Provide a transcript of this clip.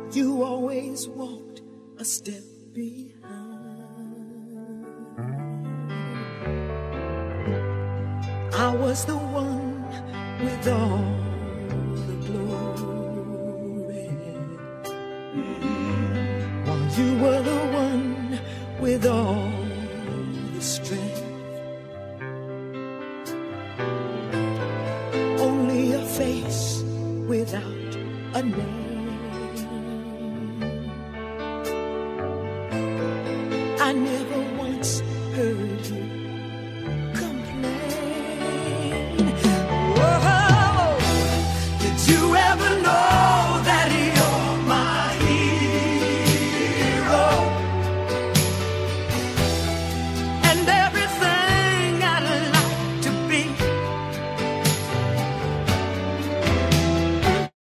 You always walked a step behind. I was the one with all the glory, while you were the one with all the strength. Only a face without a name. I never